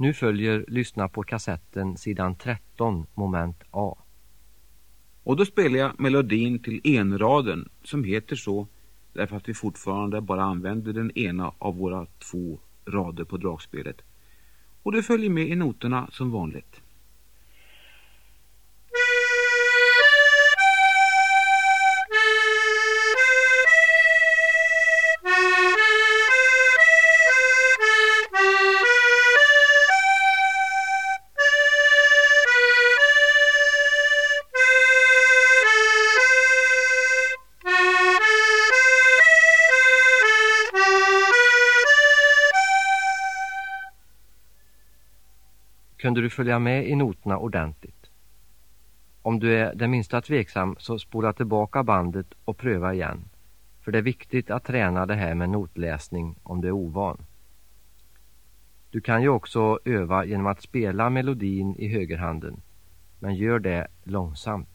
Nu följer lyssna på kassetten sidan 13, moment A. Och då spelar jag melodin till enraden som heter så därför att vi fortfarande bara använder den ena av våra 2 rader på dragspelet. Och det följer med i noterna som vanligt. Kunde du följa med i noterna ordentligt? Om du är det minsta tveksam så spola tillbaka bandet och pröva igen. För det är viktigt att träna det här med notläsning om du är ovan. Du kan ju också öva genom att spela melodin i högerhanden, men gör det långsamt.